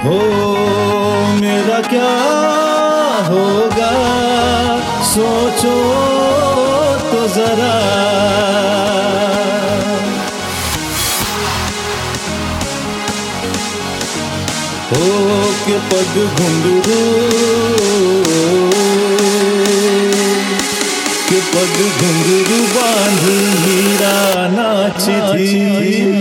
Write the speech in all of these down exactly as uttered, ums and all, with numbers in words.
हो मेरा क्या होगा सोचो तो जरा। हो के पग घुंघरू के पग घुंघरू बांध मीरा नाची थी।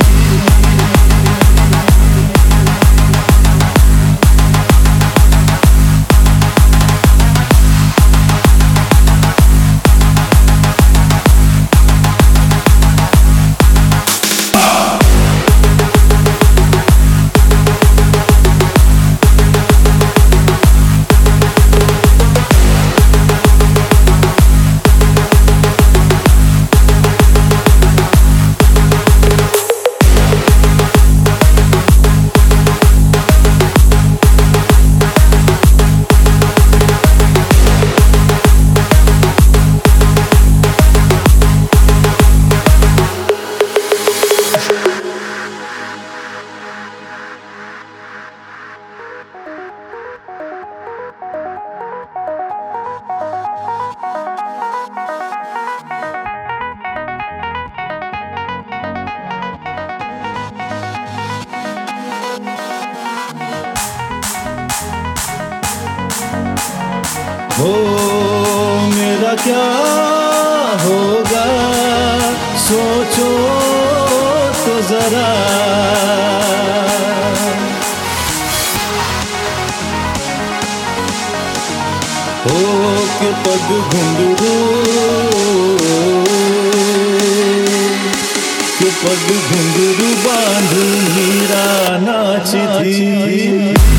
हो मेरा क्या होगा सोचो तो जरा। हो के पग घुंघरू के पग घुंघरू बांध मीरा नाची थी।